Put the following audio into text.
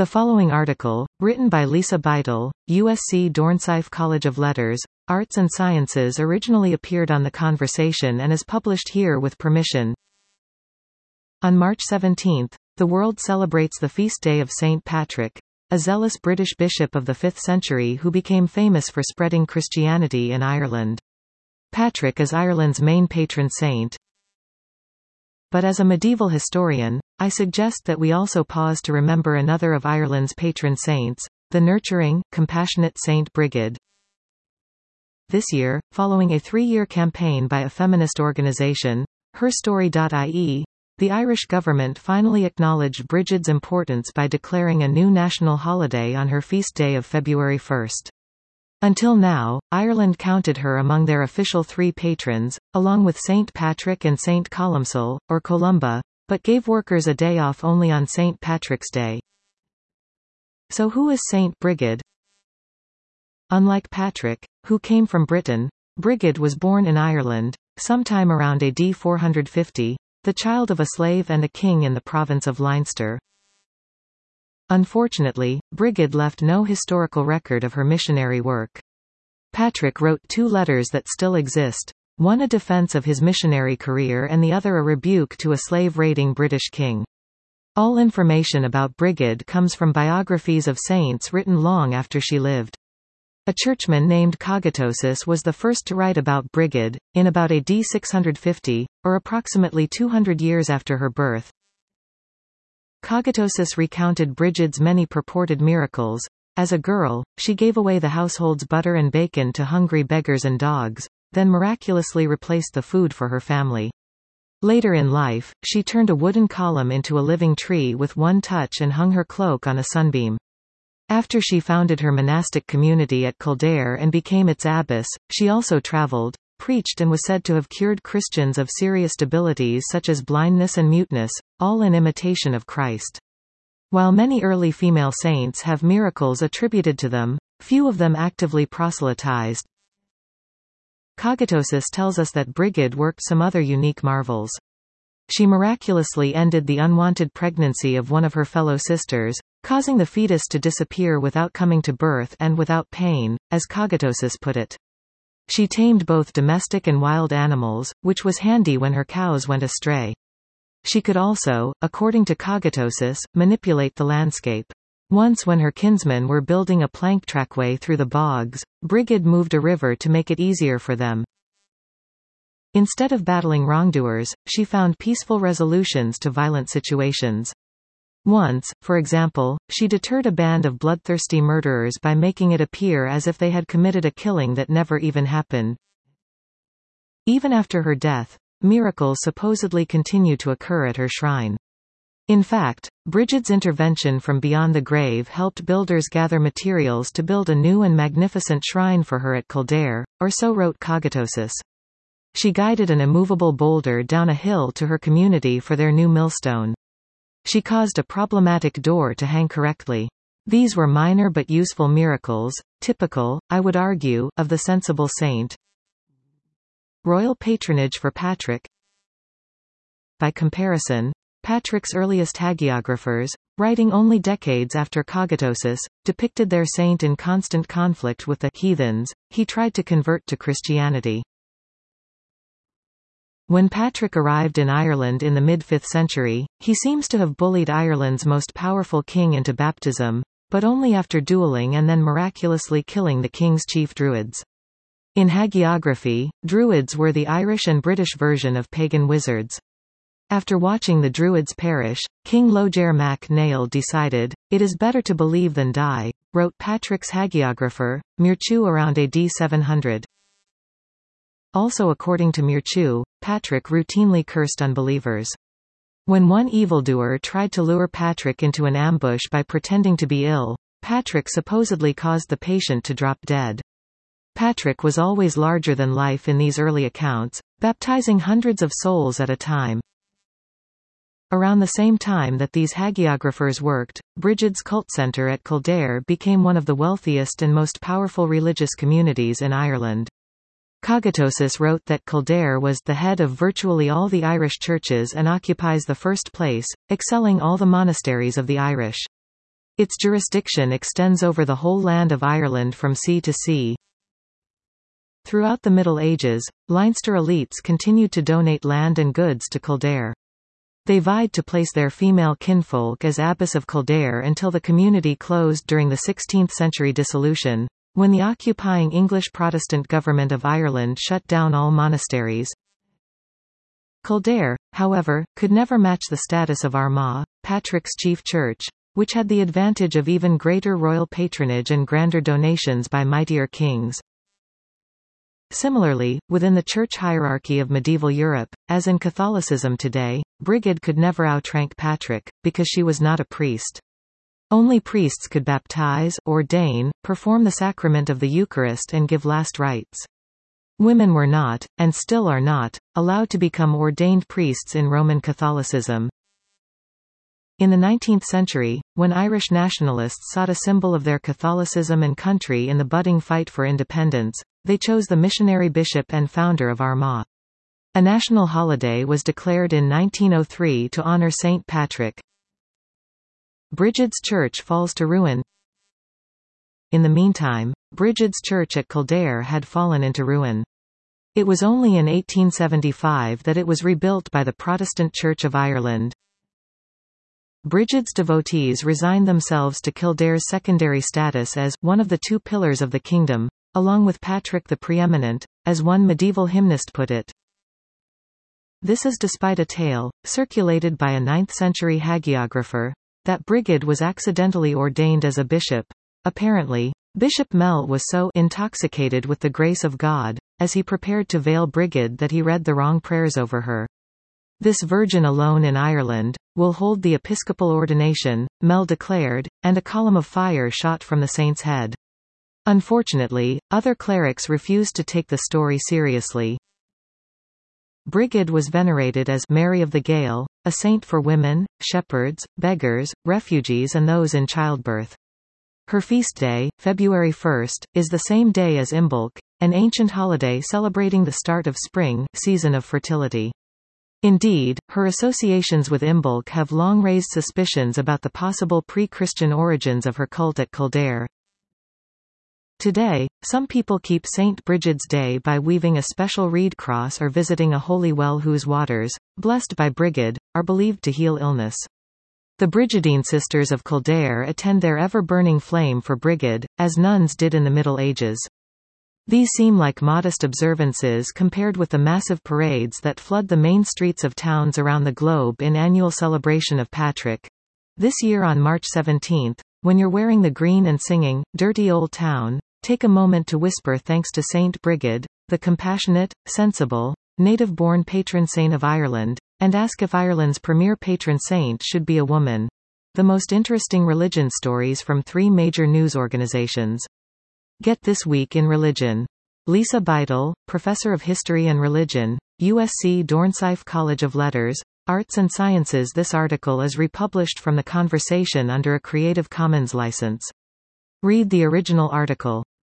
The following article, written by Lisa Beitel, USC Dornsife College of Letters, Arts and Sciences, originally appeared on The Conversation and is published here with permission. On March 17, the world celebrates the feast day of St. Patrick, a zealous British bishop of the 5th century who became famous for spreading Christianity in Ireland. Patrick is Ireland's main patron saint. But as a medieval historian, I suggest that we also pause to remember another of Ireland's patron saints, the nurturing, compassionate Saint Brigid. This year, following a 3-year campaign by a feminist organization, herstory.ie, the Irish government finally acknowledged Brigid's importance by declaring a new national holiday on her feast day of February 1. Until now, Ireland counted her among their official 3 patrons, along with St. Patrick and St. Columcille, or Columba, but gave workers a day off only on St. Patrick's Day. So who is Saint Brigid? Unlike Patrick, who came from Britain, Brigid was born in Ireland, sometime around AD 450, the child of a slave and a king in the province of Leinster. Unfortunately, Brigid left no historical record of her missionary work. Patrick wrote 2 letters that still exist, one a defense of his missionary career and the other a rebuke to a slave-raiding British king. All information about Brigid comes from biographies of saints written long after she lived. A churchman named Cogitosus was the first to write about Brigid, in about AD 650, or approximately 200 years after her birth. Cogitosus recounted Brigid's many purported miracles. As a girl, she gave away the household's butter and bacon to hungry beggars and dogs, then miraculously replaced the food for her family. Later in life, she turned a wooden column into a living tree with one touch and hung her cloak on a sunbeam. After she founded her monastic community at Kildare and became its abbess, she also traveled, preached and was said to have cured Christians of serious debilities such as blindness and muteness, all in imitation of Christ. While many early female saints have miracles attributed to them, few of them actively proselytized. Cogitosus tells us that Brigid worked some other unique marvels. She miraculously ended the unwanted pregnancy of one of her fellow sisters, causing the fetus to disappear without coming to birth and without pain, as Cogitosus put it. She tamed both domestic and wild animals, which was handy when her cows went astray. She could also, according to Cogitosus, manipulate the landscape. Once when her kinsmen were building a plank trackway through the bogs, Brigid moved a river to make it easier for them. Instead of battling wrongdoers, she found peaceful resolutions to violent situations. Once, for example, she deterred a band of bloodthirsty murderers by making it appear as if they had committed a killing that never even happened. Even after her death, miracles supposedly continue to occur at her shrine. In fact, Brigid's intervention from beyond the grave helped builders gather materials to build a new and magnificent shrine for her at Kildare, or so wrote Cogitosus. She guided an immovable boulder down a hill to her community for their new millstone. She caused a problematic door to hang correctly. These were minor but useful miracles, typical, I would argue, of the sensible saint. Royal patronage for Patrick. By comparison, Patrick's earliest hagiographers, writing only decades after Cogitosus, depicted their saint in constant conflict with the heathens he tried to convert to Christianity. When Patrick arrived in Ireland in the mid-5th century, he seems to have bullied Ireland's most powerful king into baptism, but only after dueling and then miraculously killing the king's chief druids. In hagiography, druids were the Irish and British version of pagan wizards. After watching the druids perish, King Loger mac Nail decided, "It is better to believe than die," wrote Patrick's hagiographer, Muirchew around AD 700. Also according to Muirchew, Patrick routinely cursed unbelievers. When one evildoer tried to lure Patrick into an ambush by pretending to be ill, Patrick supposedly caused the patient to drop dead. Patrick was always larger than life in these early accounts, baptizing hundreds of souls at a time. Around the same time that these hagiographers worked, Brigid's cult centre at Kildare became one of the wealthiest and most powerful religious communities in Ireland. Cogitosus wrote that Kildare was the head of virtually all the Irish churches and occupies the first place, excelling all the monasteries of the Irish. Its jurisdiction extends over the whole land of Ireland from sea to sea. Throughout the Middle Ages, Leinster elites continued to donate land and goods to Kildare. They vied to place their female kinfolk as Abbess of Kildare until the community closed during the 16th-century dissolution, when the occupying English Protestant government of Ireland shut down all monasteries. Kildare, however, could never match the status of Armagh, Patrick's chief church, which had the advantage of even greater royal patronage and grander donations by mightier kings. Similarly, within the church hierarchy of medieval Europe, as in Catholicism today, Brigid could never outrank Patrick, because she was not a priest. Only priests could baptize, ordain, perform the sacrament of the Eucharist and give last rites. Women were not, and still are not, allowed to become ordained priests in Roman Catholicism. In the 19th century, when Irish nationalists sought a symbol of their Catholicism and country in the budding fight for independence, they chose the missionary bishop and founder of Armagh. A national holiday was declared in 1903 to honour St. Patrick. Brigid's church falls to ruin. In the meantime, Brigid's church at Kildare had fallen into ruin. It was only in 1875 that it was rebuilt by the Protestant Church of Ireland. Brigid's devotees resigned themselves to Kildare's secondary status as one of the two pillars of the kingdom, along with Patrick the Preeminent, as one medieval hymnist put it. This is despite a tale, circulated by a 9th-century hagiographer, that Brigid was accidentally ordained as a bishop. Apparently, Bishop Mel was so intoxicated with the grace of God, as he prepared to veil Brigid, that he read the wrong prayers over her. This virgin alone in Ireland will hold the episcopal ordination, Mel declared, and a column of fire shot from the saint's head. Unfortunately, other clerics refused to take the story seriously. Brigid was venerated as Mary of the Gale, a saint for women, shepherds, beggars, refugees and those in childbirth. Her feast day, February 1, is the same day as Imbolc, an ancient holiday celebrating the start of spring, season of fertility. Indeed, her associations with Imbolc have long raised suspicions about the possible pre-Christian origins of her cult at Kildare. Today, some people keep St. Brigid's Day by weaving a special reed cross or visiting a holy well whose waters, blessed by Brigid, are believed to heal illness. The Brigidine Sisters of Kildare attend their ever-burning flame for Brigid, as nuns did in the Middle Ages. These seem like modest observances compared with the massive parades that flood the main streets of towns around the globe in annual celebration of Patrick. This year on March 17, when you're wearing the green and singing, "Dirty Old Town," take a moment to whisper thanks to Saint Brigid, the compassionate, sensible, native-born patron saint of Ireland, and ask if Ireland's premier patron saint should be a woman. The most interesting religion stories from 3 major news organizations. Get This Week in Religion. Lisa Beidel, Professor of History and Religion, USC Dornsife College of Letters, Arts and Sciences. This article is republished from The Conversation under a Creative Commons license. Read the original article.